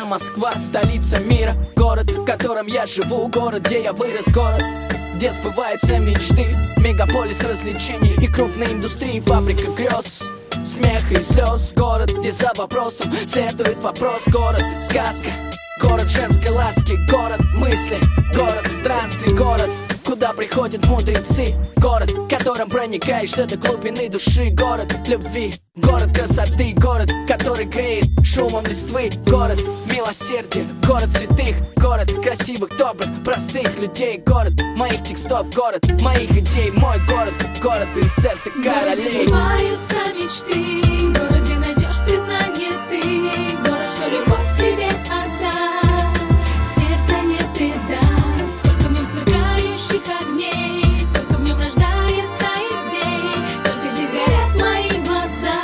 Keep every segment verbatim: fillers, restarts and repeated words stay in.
Моя Москва, столица мира. Город, в котором я живу. Город, где я вырос. Город, где сбываются мечты. Мегаполис развлечений и крупной индустрии. Фабрика грез, смеха и слез. Город, где за вопросом следует вопрос. Город, сказка, город женской ласки. Город мысли, город странствий. Город, куда приходят мудрецы. Город, которым проникаешься до глубины души. Город любви, город красоты. Город, который греет шумом листвы. Город милосердия, город святых. Город красивых, добрых, простых людей. Город моих текстов, город моих идей. Мой город, город принцесс и королей. Город, где сбываются мечты. Город, где найдешь признание ты. Город, что любовь тебе отдаст, сердце не предаст. Сколько в нем сверкающих огней, сколько в нем рождается идей. Только здесь горят мои глаза,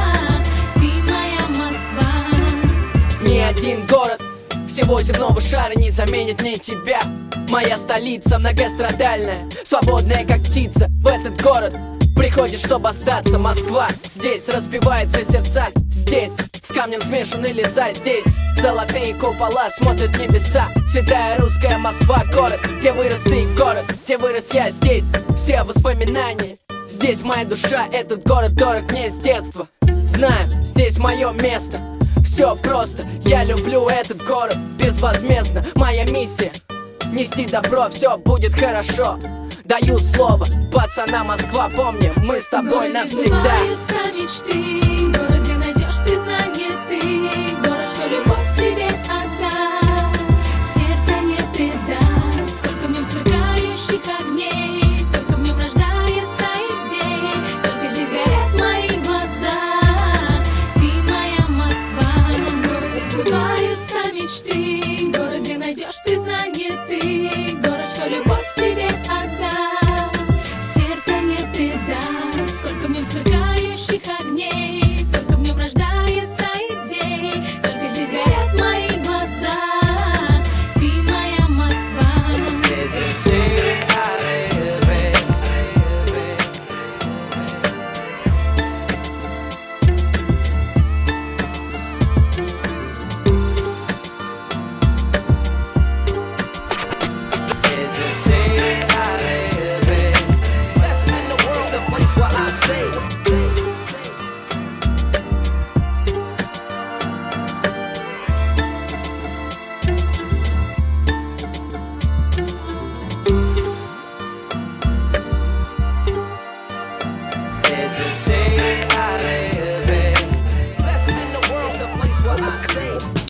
ты моя Москва. Ни один город всего земного шара не заменит мне тебя. Моя столица многострадальная, свободная как птица. В этот город приходишь, чтобы остаться. Москва, здесь разбиваются сердца. Здесь с камнем смешаны леса. Здесь золотые купола смотрят небеса. Святая русская Москва, город, где вырос ты. Город, где вырос я. Здесь все воспоминания. Здесь моя душа, этот город дорог мне с детства. Знаю, здесь мое место. Все просто, я люблю этот город безвозмездно. Моя миссия — нести добро, все будет хорошо. Даю слово, пацана Москва, помни, мы с тобой навсегда. Город, где сбываются мечты. Город, где найдешь признание ты. Город, что любовь тебе отдаст, сердце не предаст. Сколько в нем сверкающих огней, сколько в нем рождается идей. Только здесь горят мои глаза, ты моя Москва. Город, где сбываются мечты. Город, где найдешь признание ты. Город, что любовь тебе отдаст, сердце не предаст. Сколько в нем сверкающих огней, сколько в нем рождается идей. Только здесь горят мои глаза, ты моя Москва. It's the